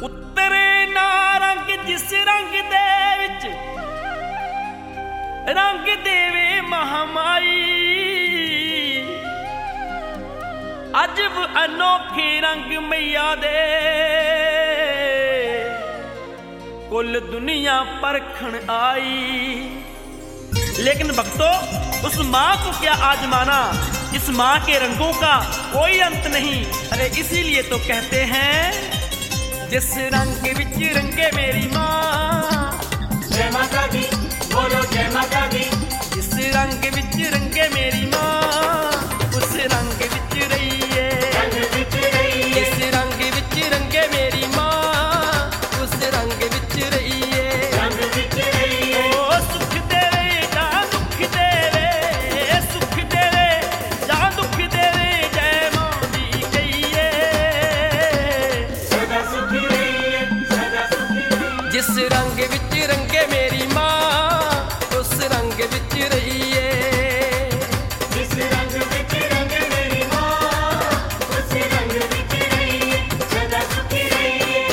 उतरे ना रंग जिस रंग दे विच रंग देवे महामाई। अजब अनोखे रंग मैया दे कुल दुनिया परखण आई। लेकिन भक्तों, उस माँ को क्या आजमाना, इस माँ के रंगों का कोई अंत नहीं। अरे इसीलिए तो कहते हैं, जिस रंग विच रंगे मेरी माँ, जय माता दी, बोलो जय माता दी। जिस रंग विच रंगे मेरी माँ, उस रंग विच रहिए, रंग विच रहिए। जिस रंग विच रंगे मेरी माँ, उस रंग विच रहिए, रंग विच रहिए। ओ सुख देवे या दुख देवे, सुख देवे या दुख देवे, जय माँ दी कहिए, सदा सुखी रहिए, सदा सुखी रहिए। जिस रंग विच रंगे मेरी माँ, उस रंग विच रहिए। जिस रंग विच रंगे मेरी माँ, उस रंग विच रहिए, सदा सुखी रहिए।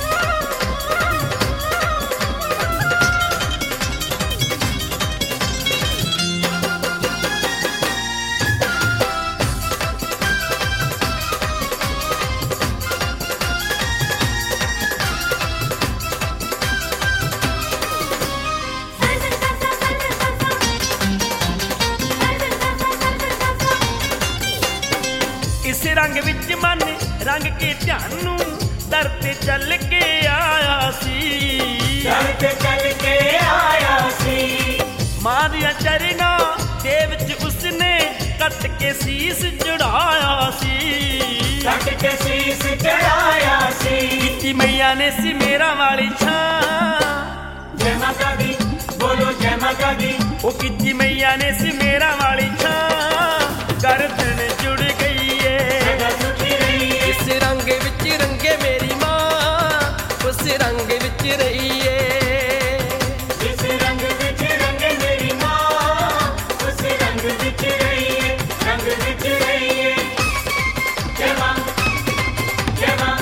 इस रंग विच मन रंग के ध्यान नू दर ते चल के आया सी, चल के आया सी। मां दियां चरनां दे विच उसने कट के शीस चढ़ाया सी। कट के शीस चढ़ाया सी। कीती मैया ने सी मेरा वाली छां, जय माता दी, बोलो जय माता दी। ओ कीती मैया ने सी मेरा वाली छां, गर्दन जुड़ गई है। सदा सुखी रहिए। इस रंग विच रंगे मेरी माँ, उस रंग विच रहिए। जिस रंग विच रंगे मेरी माँ, उस रंग विच रहिए, रंग विच रहिए। जय माँ, जय माँ।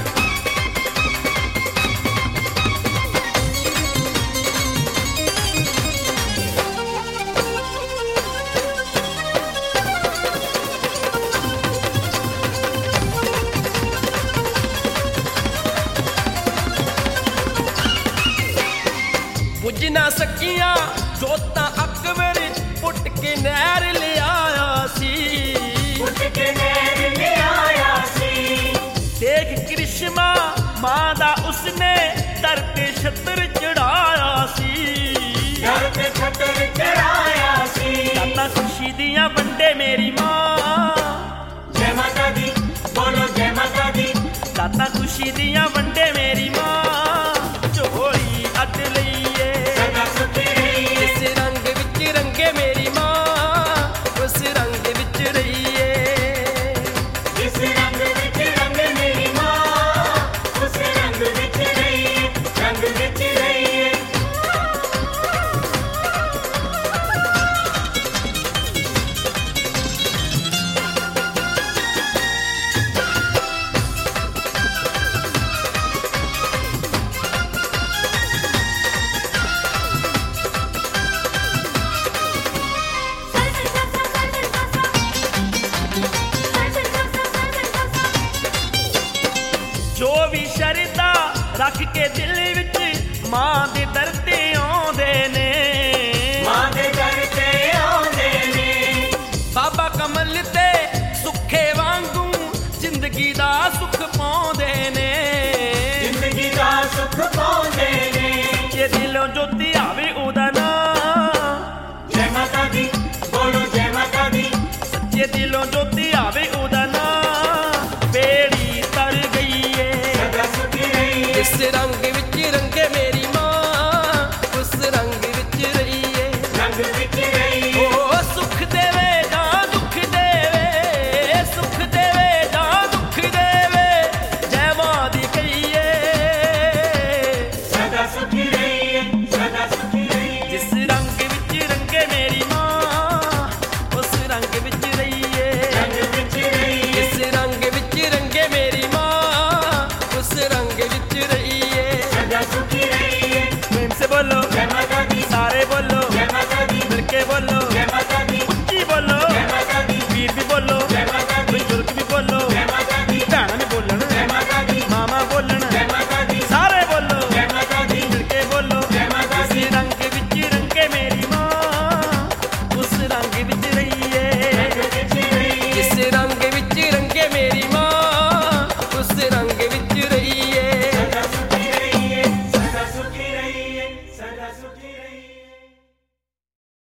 बुझ ना सकियां जोतां अकबर पुट के नहर ले आया सी। उठ के नैर ले आया सी। देख कृष्णा मां दा उसने दर ते छत्र चढ़ाया सी। घर पे छतर चढ़ाया सी। दाता खुशी दियां वंडे मेरी मां, जय माता दी, बोलो जय माता दी। दाता खुशी दियां वंडे मेरी मां, झोली अड लईए। सदा सुखी रहिए। जिस रंग विच रंगे मेरी मां, उस रंग विच रहिए। जिस रंग विच रंगे मेरी माँ, उस रंग विच रहिए, रंग विच रहिए। जो भी शरदा रख के दिल विच मां दे दर ते आउंदे ने, माँ दे दर ते आउंदे ने। बाबा कमल ते सुखे वांगू जिंदगी दा सुख पाउंदे ने। जिंदगी दा सुख पाउंदे ने। जे दिलों जोती आवे ओदा नाम, जय माता दी, बोलो जय माता दी। सच्चे दिलों जोती